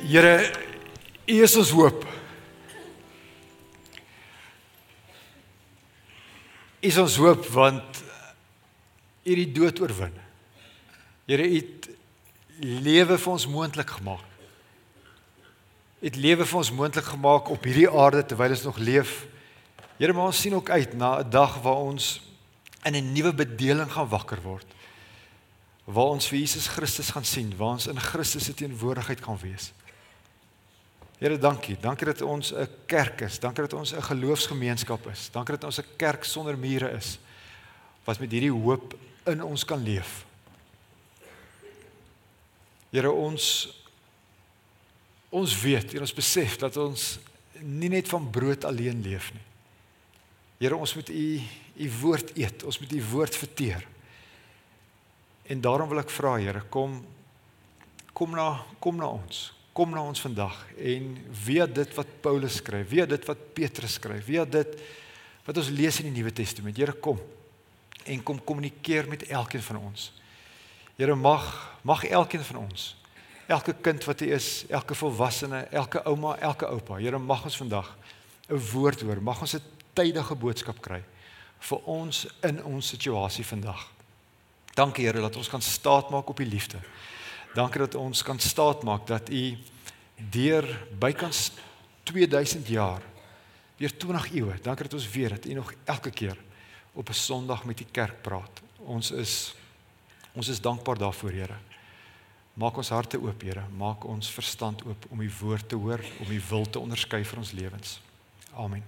Here, U is ons hoop. U is ons hoop want U het die dood oorwin. Here, U het lewe vir ons moontlik gemaak. U het lewe vir ons moontlik gemaak op hierdie aarde terwyl ons nog leef. Here, maar ons sien ook uit na 'n dag waar ons in 'n nuwe bedeling gaan wakker word. Waar ons vir Jesus Christus gaan sien, waar ons in Christus se teenwoordigheid gaan wees. Here, dankie. Dankie dat ons 'n kerk is. Dankie dat ons 'n geloofsgemeenskap is. Dankie dat ons 'n kerk sonder mure is, wat met hierdie hoop in ons kan leef. Here, ons weet en ons besef dat ons nie net van brood alleen leef nie. Here, ons moet U woord eet, ons moet U woord verteer. En daarom wil ek vra, Here, kom na ons. Kom na ons vandag en via dit wat Paulus skryf, via dit wat Petrus skryf, via dit wat ons lees in die Nuwe Testament. Here, kom en kom kommunikeer met elkeen van ons. Here, mag elkeen van ons, elke kind wat hy is, elke volwassene, elke ouma, elke oupa, Here, mag ons vandag 'n woord hoor, mag ons 'n tydige boodskap kry vir ons in ons situasie vandag. Dankie, Here, dat ons kan staatmaak op U liefde. Dankie dat ons kan staatmaak dat U deur bykans 2000 jaar, deur 20 eeue, dankie dat ons weet dat U nog elke keer op 'n Sondag met die kerk praat. Ons is dankbaar daarvoor, Here. Maak ons harte oop, Here. Maak ons verstand oop om U woord te hoor, om U wil te onderskei vir ons lewens. Amen.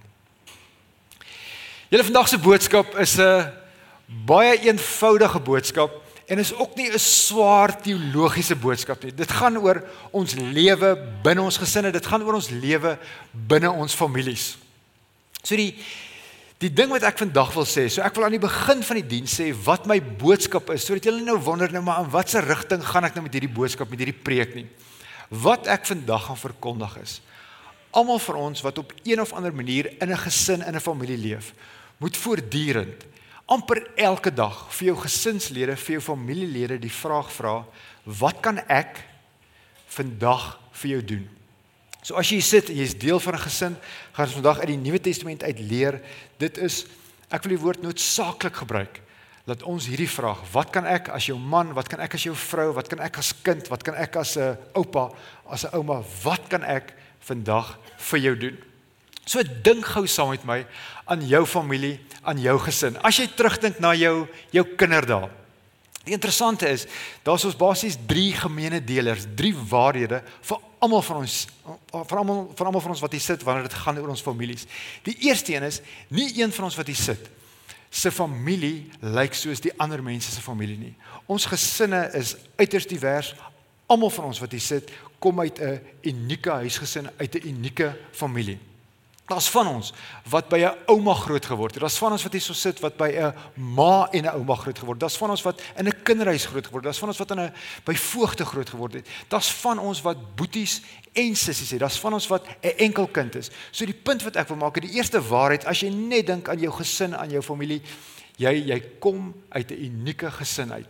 Julle vandag se boodskap is 'n baie eenvoudige boodskap en is ook nie 'n swaar teologiese boodskap nie. Dit gaan oor ons lewe binne ons gesinne, dit gaan oor ons lewe binne ons families. So die ding wat ek vandag wil sê, so ek wil aan die begin van die diens sê wat my boodskap is, sodat julle nou wonder nou maar in watter rigting gaan ek nou met hierdie boodskap, met hierdie preek nie. Wat ek vandag gaan verkondig is, almal van ons wat op een of ander manier in 'n gesin, in 'n familie leef, moet voortdurend, amper elke dag, vir jou gesinslede, vir jou familielede die vraag vra, wat kan ek vandag vir jou doen? So as jy sit en jy is deel van 'n gesin, gaan ons vandag uit die Nuwe Testament uit leer, dit is, ek wil die woord noodsaaklik gebruik, dat ons hierdie vraag, wat kan ek as jou man, wat kan ek as jou vrou, wat kan ek as kind, wat kan ek as 'n oupa, as 'n ouma, wat kan ek vandag vir jou doen? So dink gou saam met my aan jou familie, aan jou gesin. As jy terugdink na jou kinderdae. Die interessante is, daar's ons basies 3 gemeene delers, 3 waarhede vir almal van ons, vir almal van ons wat hier sit wanneer dit gaan oor ons families. Die eerste een is, nie een van ons wat hier sit, se familie lyk soos die ander mense se familie nie. Ons gesinne is uiters divers. Almal van ons wat hier sit, kom uit 'n unieke huisgesin, uit 'n unieke familie. Daar's van ons wat by 'n ouma groot geword het. Daar's van ons wat hier so sit wat by 'n ma en 'n ouma groot geword het. Daar's van ons wat in 'n kinderhuis groot geword het. Daar's van ons wat by voogte groot geword het. Daar's van ons wat boeties en sissies het. Daar's van ons wat 'n enkel kind is. So die punt wat ek wil maak, die eerste waarheid, as jy net dink aan jou gesin, aan jou familie, jy kom uit 'n unieke gesin uit.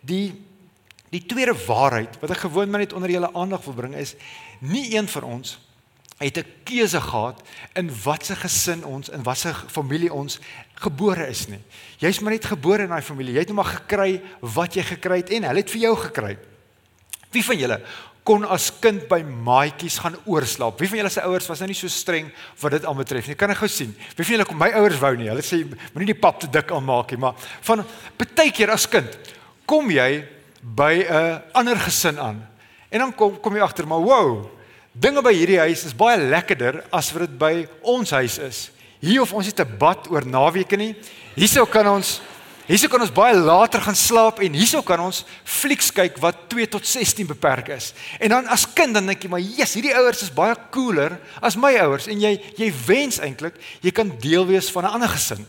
Die tweede waarheid wat ek gewoon maar net onder julle aandag wil bring is, nie een van ons het 'n keuse gehad in watse gesin ons, in watse familie ons gebore is nie. Jy's maar net gebore in daai familie. Jy het net maar gekry wat jy gekry het en hulle het vir jou gekry. Wie van julle kon as kind by maatjies gaan oorslaap? Wie van julle se ouers was nou nie so streng wat dit aanbetref nie? Kan ek gou sien? Wie van julle kom, my ouers wou nie. Hulle sê moenie die pap te dik aanmaak nie, maar van baie keer as kind kom jy by 'n ander gesin aan. En dan kom jy agter, maar wow, dinge by hierdie huis is baie lekkerder as wat dit by ons huis is. Hier hoef ons nie te bad oor naweke nie. Hierso kan ons baie later gaan slaap en hierso kan ons flieks kyk wat 2 tot 16 beperk is. En dan as kind dan dink jy, maar yes, hierdie ouers is baie cooler as my ouers en jy wens eintlik jy kan deel wees van 'n ander gesin.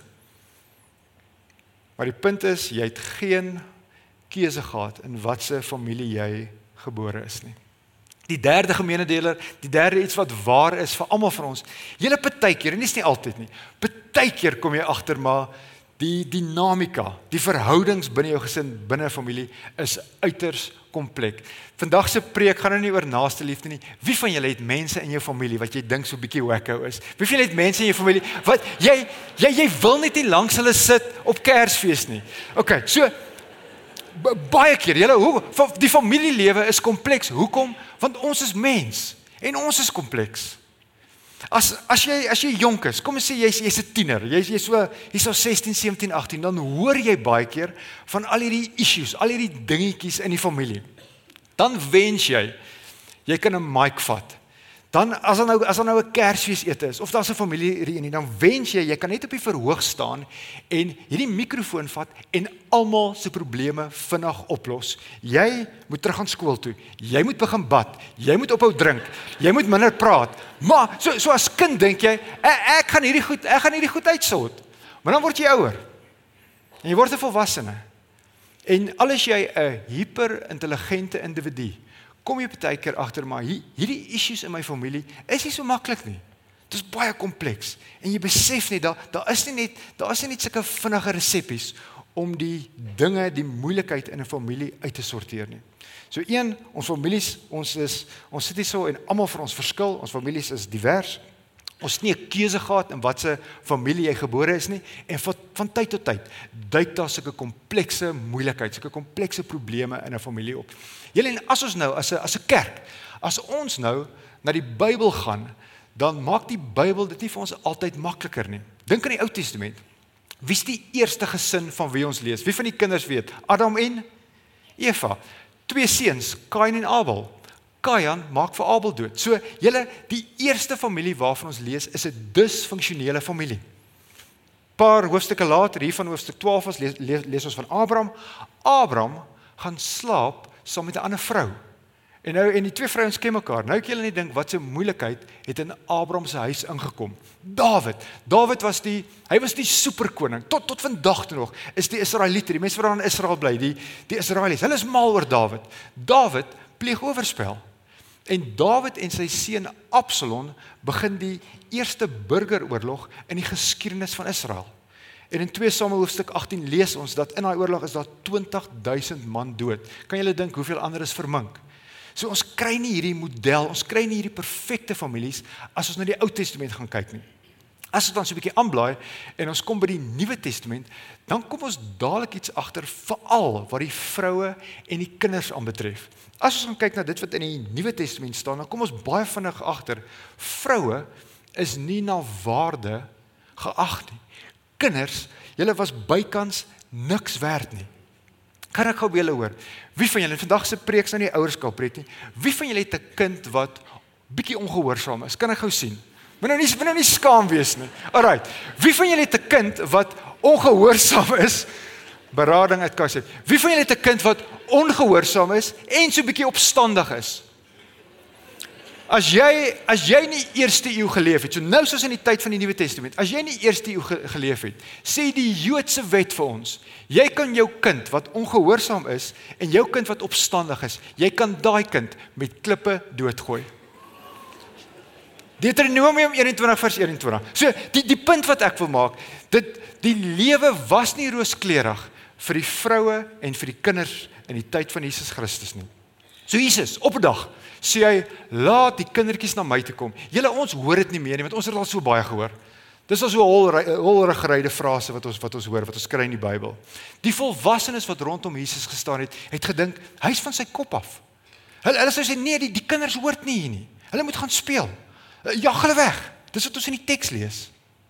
Maar die punt is, jy het geen keuse gehad in watse familie jy gebore is nie. Die derde gemeene deler, die derde iets wat waar is vir almal van ons. Julle partykeer, en dis nie altyd nie, partykeer kom jy agter maar die dinamika, die verhoudings binne jou gesin, binne 'n familie is uiters kompleks. Vandag se preek gaan nou nie oor naaste liefde nie. Wie van julle het mense in jou familie wat jy dink so 'n bietjie wacko is? Wie van julle het mense in jou familie wat jy wil net nie langs hulle sit op Kersfees nie. Okay, so baie keer, die familielewe is kompleks. Hoekom? Want ons is mens en ons is kompleks. As jy jonk is, kom ons sê jy's 'n tiener, jy's so 16, 17, 18, dan hoor jy baie keer van al hierdie issues, al hierdie dingetjies in die familie. Dan wens jy kan 'n mic vat. Dan as daar nou 'n Kersfeesete is of daar's 'n familiereunie, dan wens jy kan net op die verhoog staan en hierdie mikrofoon vat en almal se probleme vinnig oplos. Jy moet terug aan skool toe. Jy moet begin bad. Jy moet ophou drink. Jy moet minder praat. Maar so as kind dink jy, ek gaan hierdie goed uitsort. Maar dan word jy ouer. En jy word 'n volwassene. En al is jy 'n hyper-intelligente individu, kom jy baie keer agter, maar hierdie issues in my familie is nie so maklik nie. Dit is baie kompleks. En jy besef nie, daar is nie net sulke vinnige reseppies om die dinge, die moeilikheid in 'n familie uit te sorteer nie. So ons families, ons sit hier so en almal vir ons verskil, ons families is divers. Ons het nie 'n keuse gehad in watse familie jy gebore is nie, en van tyd tot tyd duik daar sulke komplekse moeilikheid, sulke komplekse probleme in 'n familie op. Julle, en as ons nou as 'n kerk, as ons nou na die Bybel gaan, dan maak die Bybel dit nie vir ons altyd makliker nie. Dink aan die Ou Testament. Wie is die eerste gesin van wie ons lees? Wie van die kinders weet? Adam en Eva. 2 seuns, Kain en Abel. Kain maak vir Abel dood. So, die eerste familie waarvan ons lees is 'n disfunksionele familie. Paar hoofstukke later, hier van hoofstuk 12 ons lees ons van Abraham. Abraham gaan slaap saam met 'n ander vrou. En die twee vrouens ken mekaar. Nou kan julle net dink wat se moeilikheid het in Abraham se huis ingekom. Dawid was die superkoning. Tot vandag toe nog is die Israeliete, die mense wat daar in Israel bly, die Israelies. Hulle is mal oor Dawid. Dawid pleeg oorspel. En Dawid en sy seun Absalom begin die eerste burgeroorlog in die geskiedenis van Israel. En in 2 Samuel hoofstuk 18 lees ons dat in daai oorlog is daar 20,000 man dood. Kan julle dink hoeveel ander is vermink? So ons kry nie hierdie model, ons kry nie hierdie perfekte families as ons na die Ou Testament gaan kyk nie. As ons dan so 'n bietjie aanblaai en ons kom by die Nuwe Testament, dan kom ons dadelik iets agter, veral wat die vroue en die kinders aanbetref. As ons gaan kyk na dit wat in die Nuwe Testament staan, dan kom ons baie vinnig agter, vroue is nie na waarde geag nie. Kinders, julle was bykans niks werd nie. Kan ek gou by julle hoor? Wie van julle, vandag se preek is nou nie ouerskap preek nie, wie van julle het 'n kind wat bietjie ongehoorsaam is? Kan ek gou sien? Moet nou nie skaam wees nie. Alright, wie van julle het 'n kind wat ongehoorsaam is? Berading uit Kaapstad. Wie van julle het 'n kind wat ongehoorsaam is en so bietjie opstandig is? As jy nie eerste eeu geleef het, so nou soos in die tyd van die Nuwe Testament, as jy nie eerste eeu geleef het, sê die Joodse wet vir ons, jy kan jou kind wat ongehoorsaam is en jou kind wat opstandig is, jy kan daai kind met klippe doodgooi. Deuteronomium 21 vers 21. So, die punt wat ek wil maak, die lewe was nie rooskleurig vir die vroue en vir die kinders in die tyd van Jesus Christus nie. So Jesus, op 'n dag, sê hy, laat die kindertjies na my toe kom. Julle, ons hoor dit nie meer nie, want ons het al so baie gehoor. Dis al so 'n holregeryde frase wat ons hoor, wat ons kry in die Bybel. Die volwassenes wat rondom Jesus gestaan het gedink, hy's van sy kop af. Hulle sê, nee, die kinders hoort nie hier nie. Hulle moet gaan speel. Jag hulle weg. Dis wat ons in die teks lees.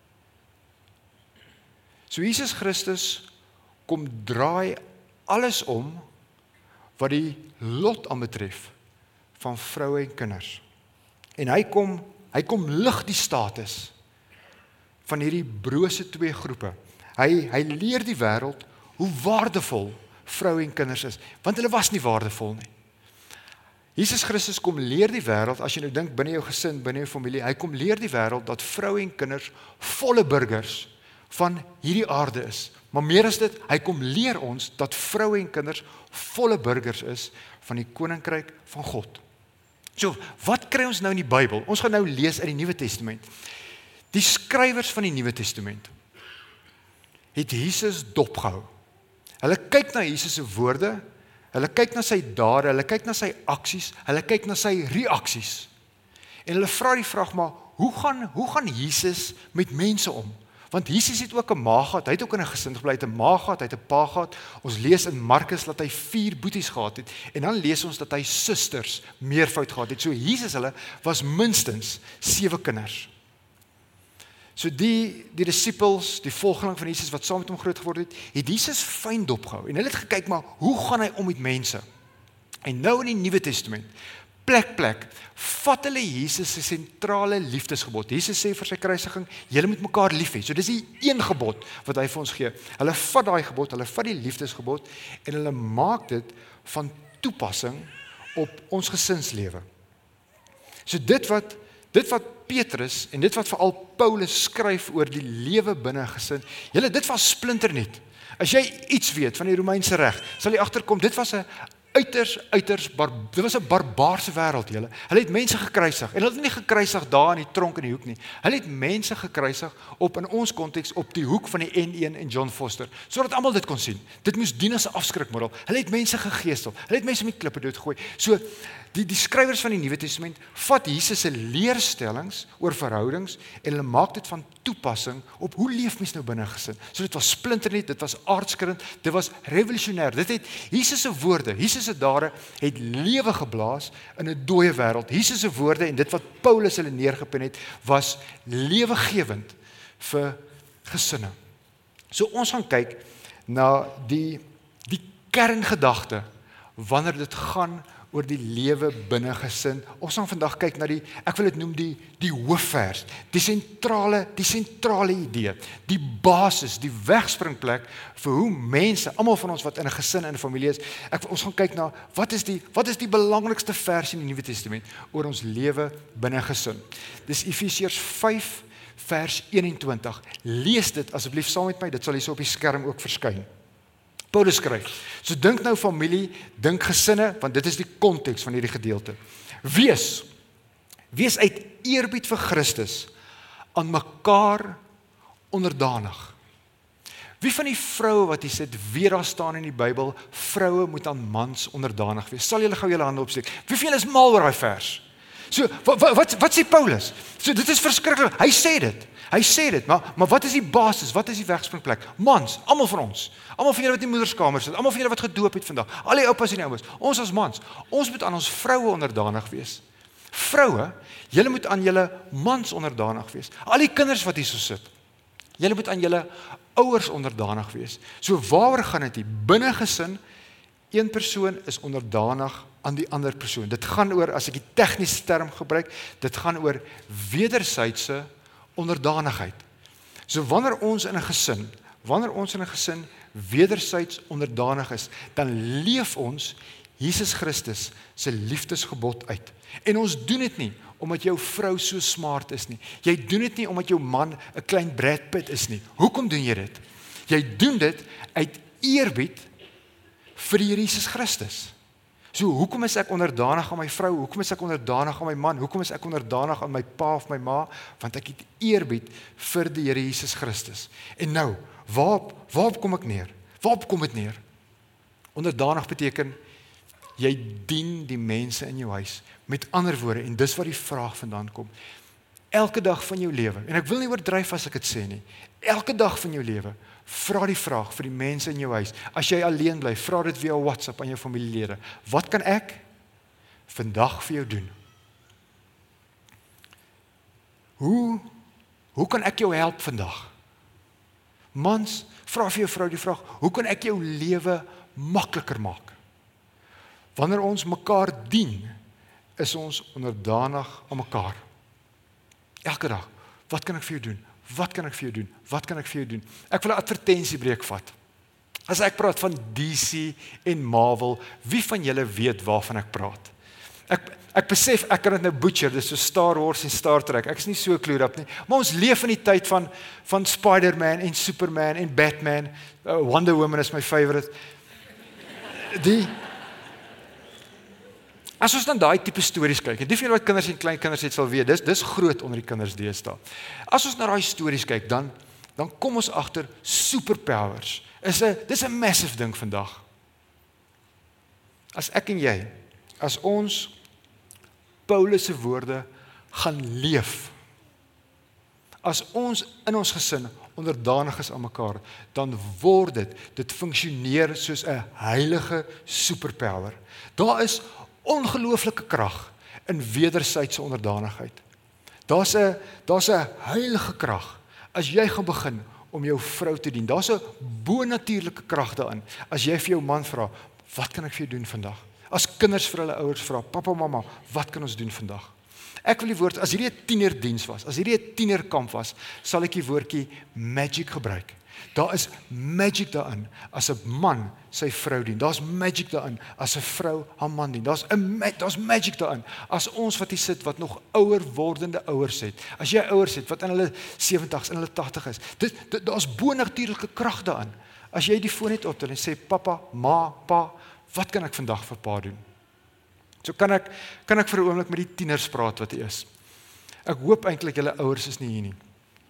So Jesus Christus kom draai alles om wat die lot aanbetref van vroue en kinders. En hy kom lig die status van hierdie brose twee groepe. Hy leer die wêreld hoe waardevol vroue en kinders is, want hulle was nie waardevol nie. Jesus Christus kom leer die wêreld, as jy nou dink binne jou gesin, binne jou familie, hy kom leer die wêreld dat vroue en kinders volle burgers van hierdie aarde is. Maar meer as dit, hy kom leer ons dat vroue en kinders volle burgers is van die koninkryk van God. So, wat kry ons nou in die Bybel? Ons gaan nou lees uit die Nuwe Testament. Die skrywers van die Nuwe Testament het Jesus dopgehou. Hulle kyk na Jesus se woorde, hulle kyk na sy dade, hulle kyk na sy aksies, hulle kyk na sy reaksies. En hulle vra die vraag, maar hoe gaan Jesus met mense om? Want Jesus het ook 'n ma gehad, hy het ook in 'n gesin gebly, hy het 'n ma gehad, hy het 'n pa gehad. Ons lees in Markus dat hy 4 boeties gehad het, en dan lees ons dat hy susters meervoud gehad het. So Jesus hulle was minstens 7 kinders. So die disippels, die volgeling van Jesus wat saam met hom groot geword het Jesus fyn dopgehou. En hulle het gekyk, maar hoe gaan hy om met mense? En nou in die Nuwe Testament, plek, vat hulle Jesus se sentrale liefdesgebod. Jesus sê vir sy kruisiging, julle moet mekaar lief hê. So dis die een gebod wat hy vir ons gee. Hulle vat daai gebod, hulle vat die liefdesgebod en hulle maak dit van toepassing op ons gesinslewe. So dit wat Petrus en dit wat veral Paulus skryf oor die lewe binne 'n gesin, dit was splinternuut. As jy iets weet van die Romeinse reg, sal jy agterkom, dit was 'n dit was 'n barbaarse wêreld, julle. Hulle het mense gekruisig, en hulle het nie gekruisig daar in die tronk in die hoek nie. Hulle het mense gekruisig op, in ons konteks, op die hoek van die N1 en John Foster, sodat almal dit kon sien. Dit moes dien as 'n afskrikmiddel. Hulle het mense gegeestel, hulle het mense met klippe doodgegooi. So, die skrywers van die Nuwe Testament vat Jesus se leerstellings oor verhoudings en hulle maak dit van toepassing op hoe leef mens nou binne 'n gesin. So dit was splinternuut, dit was aardskrillend, dit was revolusionêr. Dit het Jesus se woorde, Jesus se dade het lewe geblaas in 'n dooie wêreld. Jesus se woorde en dit wat Paulus hulle neergepen het, was lewegewend vir gesinne. So ons gaan kyk na die kerngedagte wanneer dit gaan oor die lewe binne gesin. Ons gaan vandag kyk na ek wil dit noem die hoofvers, die sentrale idee, die basis, die wegspringplek vir hoe mense, almal van ons wat in 'n gesin en 'n familie is, ons gaan kyk na wat is die belangrikste vers in die Nuwe Testament oor ons lewe binne gesin. Dis Efesiërs 5 vers 21. Lees dit asseblief saam met my, dit sal hier op die skerm ook verskyn. Paulus skryf, so dink nou familie, dink gesinne, want dit is die konteks van hierdie gedeelte. Wees uit eerbied vir Christus aan mekaar onderdanig. Wie van die vroue wat hier sit, weer daar staan in die Bybel, vroue moet aan mans onderdanig wees? Sal julle gou julle hande opsteek? Wie van julle is mal oor daai vers? So, wat sê Paulus? So, dit is verskriklik, hy sê dit, maar wat is die basis, wat is die wegspringplek? Mans, almal van julle wat in die moederskamer sit, almal van julle wat gedoop het vandag, al die oupas en die oumas, ons as mans, ons moet aan ons vroue onderdanig wees. Vroue, julle moet aan julle mans onderdanig wees. Al die kinders wat hier so sit, julle moet aan julle ouers onderdanig wees. So waaroor gaan dit hier? Binne gesin, een persoon is onderdanig aan die ander persoon. Dit gaan oor, as ek die tegniese term gebruik, dit gaan oor wederwysige onderdanigheid. So wanneer ons in 'n gesin wedersyds onderdanig is, dan leef ons Jesus Christus se liefdesgebod uit. En ons doen dit nie omdat jou vrou so smart is nie. Jy doen dit nie omdat jou man 'n klein Brad Pitt is nie. Hoekom doen jy dit? Jy doen dit uit eerbied vir die Here Jesus Christus. So hoekom is ek onderdanig aan my vrou? Hoekom is ek onderdanig aan my man? Hoekom is ek onderdanig aan my pa of my ma? Want ek het eerbied vir die Here Jesus Christus. En nou, waarop kom ek neer? Waarop kom dit neer? Onderdanig beteken jy dien die mense in jou huis. Met ander woorde, en dis waar die vraag vandaan kom. Elke dag van jou lewe, en ek wil nie oordryf as ek dit sê nie, elke dag van jou lewe, vra die vraag vir die mense in jou huis. As jy alleen bly, vra dit via WhatsApp aan jou familielede. Wat kan ek vandag vir jou doen? Hoe kan ek jou help vandag? Mans, vra vir jou vrou die vraag, hoe kan ek jou lewe makliker maak? Wanneer ons mekaar dien, is ons onderdanig aan mekaar. Elke dag, wat kan ek vir jou doen? Wat kan ek vir jou doen? Wat kan ek vir jou doen? Ek wil 'n advertensiebreek vat. As ek praat van DC en Marvel, wie van julle weet waarvan ek praat? Ek besef, ek kan dit nou butcher, dis so Star Wars en Star Trek, ek is nie so clued up nie, maar ons leef in die tyd van Spider-Man en Superman en Batman, Wonder Woman is my favorite. As ons dan daai tipe stories kyk, en die van julle wat kinders en kleinkinders het sal weet, dis groot onder die kinders deesdae. As ons na daai stories kyk, dan dan kom ons agter superpowers. Dis 'n massive ding vandag. As ek en jy, as ons Paulus se woorde gaan leef, as ons in ons gesin onderdanig is aan mekaar, dan word dit funksioneer soos 'n heilige superpower. Daar is ongelooflike krag in wederwysige onderdanigheid. Daar's 'n heilige krag as jy gaan begin om jou vrou te dien. Daar's 'n bonatuurlike krag daarin. As jy vir jou man vra, wat kan ek vir jou doen vandag? As kinders vir hulle ouers vra, pappa, mamma, wat kan ons doen vandag? Ek wil die woord, as hierdie 'n tienerdiens was, as hierdie 'n tienerkamp was, sal ek die woordjie magic gebruik. Daar is magic daarin as 'n man sy vrou dien. Daar's magic daarin as 'n vrou haar man dien. Daar's magic daarin as ons wat hier sit wat nog ouer wordende ouers het. As jy ouers het wat in hulle 70's en hulle 80's is. Daar's bonatuurlike krag daarin. As jy die foon net optel en sê pappa, ma, pa, wat kan ek vandag vir pa doen? So kan ek vir 'n oomblik met die tieners praat wat hier is. Ek hoop eintlik julle ouers is nie hier nie.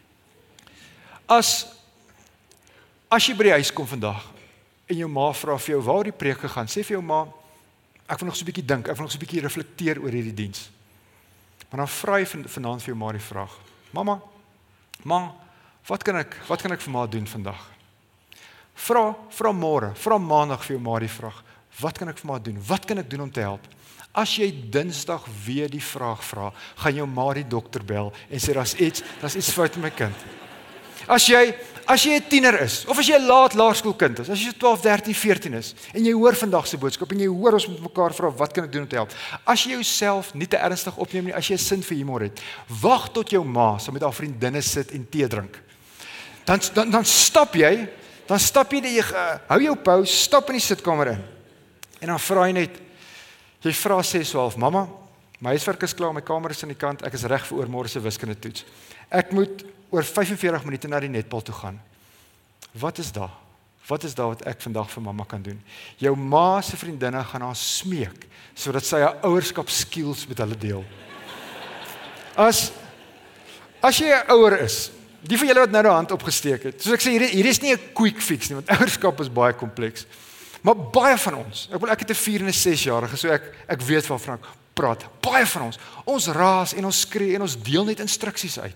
As jy by die huis kom vandag en jou ma vra vir jou waar die preek gegaan, sê vir jou ma, ek wil nog so 'n bietjie dink, ek wil nog so 'n bietjie reflekteer oor hierdie diens. Maar dan vra jy vanaand vir jou ma die vraag: "Mamma, wat kan ek vir ma doen vandag?" Vra môre, vra maandag vir jou ma die vraag: "Wat kan ek vir ma doen? Wat kan ek doen om te help?" As jy Dinsdag weer die vraag vra, gaan jou ma die dokter bel en sê daar's iets fout met my kind. As jy 'n tiener is, of as jy 'n laerskoolkind is, as jy 12, 13, 14 is, en jy hoor vandag se boodskap, en jy hoor ons met mekaar vra, wat kan ek doen om te help? As jy jouself nie te ernstig opneem nie, as jy 'n sin vir humor het, wag tot jou ma saam met haar vriendinne sit en tee drink. Dan stap jy, hou jou pau, stap in die sitkamer in, en dan vra jy net, jy vra sê so half, mamma, my huiswerk is klaar, my kamer is aan die kant, ek is reg vir môre se wiskunde toets. Ek moet oor 45 minute na die netbal toe gaan. Wat is daar? Wat is daar wat ek vandag vir mamma kan doen? Jou ma se vriendinne gaan haar smeek, sodat sy haar ouerskap skills met hulle deel. As jy 'n ouer is, die van julle wat nou die hand opgesteek het, soos ek sê, hier is nie 'n quick fix nie, want ouerskap is baie kompleks. Maar baie van ons, ek het 'n 4 en 'n 6-jarige, so ek weet waarvan ek praat. Baie van ons raas en ons skree en ons deel net instruksies uit.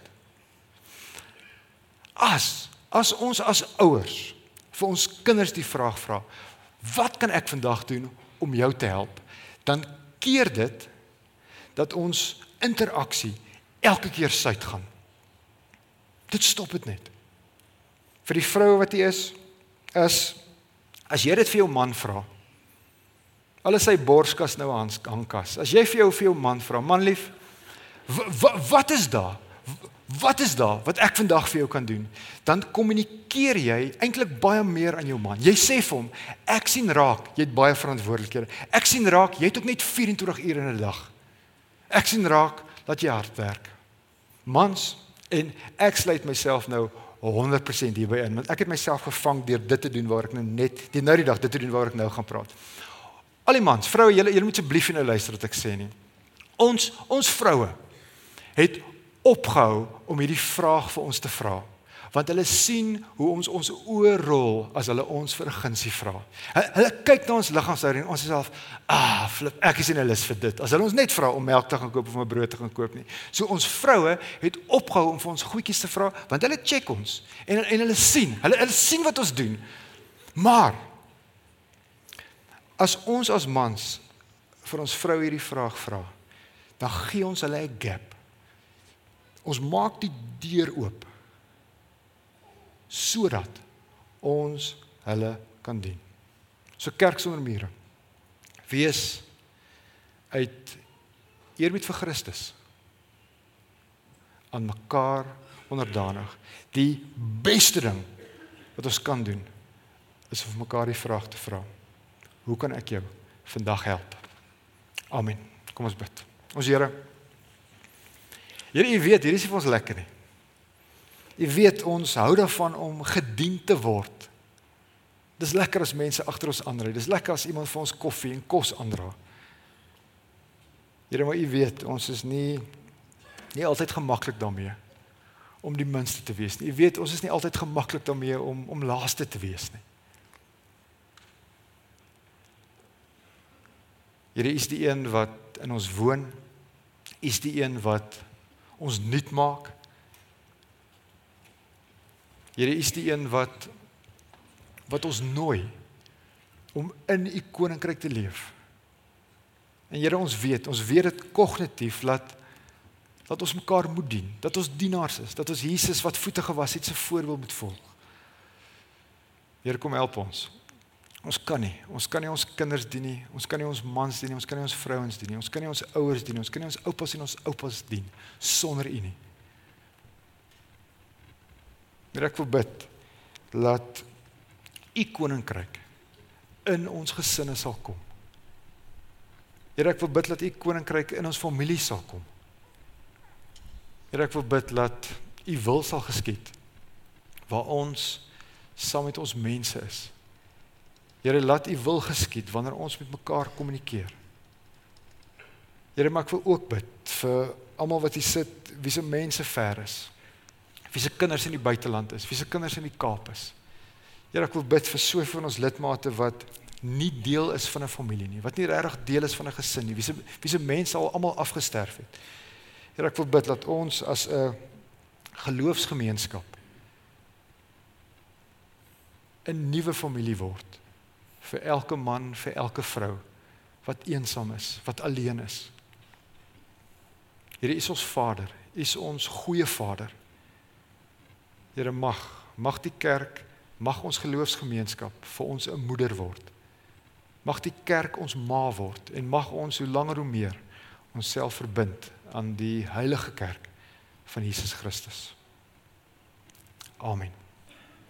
As ons as ouers vir ons kinders die vraag vra, wat kan ek vandag doen om jou te help? Dan keer dit dat ons interaksie elke keer suid gaan. Dit stop dit net. Vir die vroue wat hier is, as jy dit vir jou man vra, al is sy borskas nou 'n hangkas, as jy vir jou man vra, man lief, wat is daar? Wat is daar wat ek vandag vir jou kan doen? Dan kommunikeer jy eintlik baie meer aan jou man. Jy sê vir hom, ek sien raak, jy het baie verantwoordelikhede. Ek sien raak, jy het ook net 24 ure in 'n dag. Ek sien raak dat jy hard werk. Mans, en ek sluit myself nou 100% hierby in, want ek het myself gevang deur dit te doen waar ek nou die dag dit te doen waar ek nou gaan praat. Al die mans, vroue, julle moet asseblief nie nou luister wat ek sê nie. Ons vroue het opgehou om hierdie vraag vir ons te vra, want hulle sien hoe ons oë rol as hulle ons vir 'n gunsie vra. Hulle kyk na ons liggaamshouding en ons is self, flip, ek is nie 'n lus vir dit, as hulle ons net vra om melk te gaan koop of om 'n brood te gaan koop nie. So ons vroue het opgehou om vir ons goedjies te vra, want hulle check ons, en hulle sien wat ons doen. Maar, as ons as mans vir ons vrou hierdie vraag vra, dan gee ons hulle 'n gap. Ons maak die deur oop, sodat ons hulle kan dien. So kerk sonder mure. Wees uit eerbied vir Christus aan mekaar onderdanig. Die beste ding wat ons kan doen, is om mekaar die vraag te vra: hoe kan ek jou vandag help? Amen. Kom ons bid. Ons Here, u weet, hier is nie vir ons lekker nie. U weet, ons hou daarvan om gedien te word. Dis lekker as mense agter ons aanry. Dis lekker as iemand vir ons koffie en kos aandra. Here, maar u weet, ons is nie altyd gemaklik daarmee om die minste te wees nie. Jy weet, ons is nie altyd gemaklik daarmee om laaste te wees nie. Here, U is die een wat in ons woon, U is die een wat ons nuut maak. Here, U is die een wat ons nooi om in U koninkryk te leef. En Here, ons weet dit kognitief dat ons mekaar moet dien, dat ons dienaars is, dat ons Jesus wat voete gewas het, sy voorbeeld moet volg. Here, kom help ons. Ons kan nie ons kinders dien nie, ons kan nie ons mans dien nie, ons kan nie ons vrouens dien nie, ons kan nie ons ouers dien nie, ons kan nie ons oupas en ons oupas dien, sonder U nie. Here, ek wil bid, laat U koninkryk in ons gesinne sal kom. Here, ek wil bid, laat U koninkryk in ons familie sal kom. Here, ek wil bid, laat U wil sal geskied, waar ons saam met ons mense is. Here, laat U wil geskied, wanneer ons met mekaar kommunikeer. Here, maar ek wil ook bid, vir almal wat hier sit, wie se mense ver is, wie se kinders in die buiteland is, wie se kinders in die Kaap is. Here, ek wil bid vir soveel van ons lidmate wat nie deel is van 'n familie nie, wat nie regtig deel is van 'n gesin nie, wie se mense al almal afgesterf het. Here, ek wil bid dat ons as 'n geloofsgemeenskap 'n nuwe familie word, vir elke man, vir elke vrou, wat eensaam is, wat alleen is. Here, U is ons Vader, U is ons goeie Vader. Here, mag die kerk, mag ons geloofsgemeenskap vir ons 'n moeder word. Mag die kerk ons ma word, en mag ons hoe langer hoe meer onsself verbind aan die heilige kerk van Jesus Christus. Amen.